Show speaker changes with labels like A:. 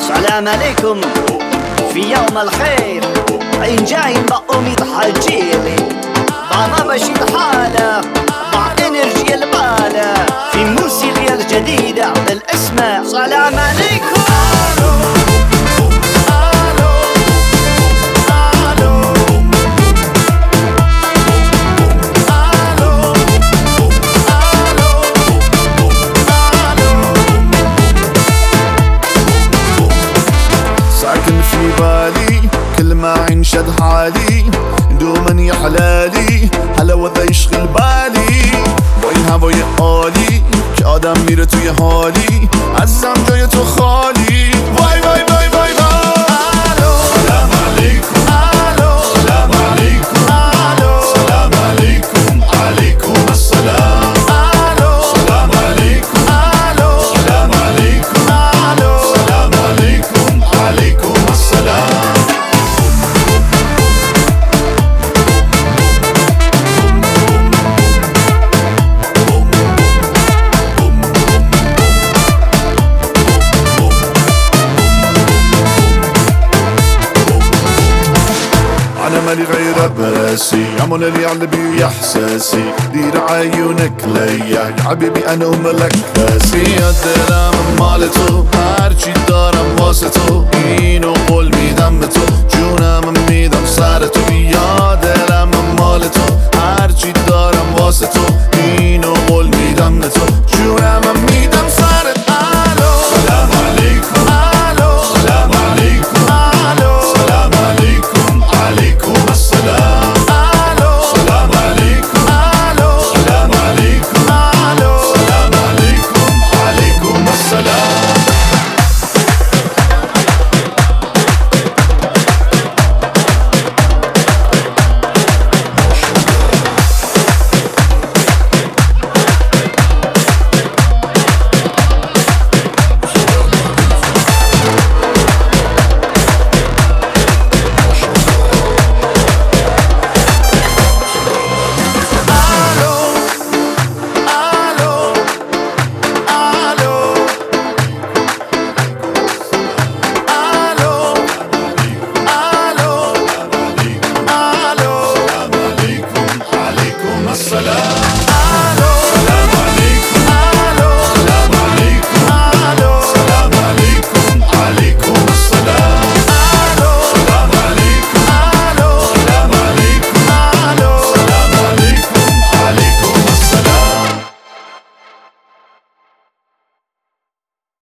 A: سلام عليكم في يوم الخير. عين جاين بقوم حجيلي بابا بشيد حالة مع انرجي البالة في موسيقى الجديدة بالاسم سلام عليكم.
B: ساكن في بالي كل ما عين شد حالي دوما يا حلالي حلاوة يشغل بالي با این هوای عالی که آدم میره توی حالی عزیزم جای تو خالی وای وای وای وای وای. سلام علیکم سلام علیکم سلام علیکم علیکم السلام. سلام علیکم سلام علیکم سلام علیکم علیکم السلام. أنا مالي غير براسي عمل اللي على بي إحساسي دير عيونك ليا يا حبيبي أنا وملك راسي الدرام مالتو هرچی دارم واسه تو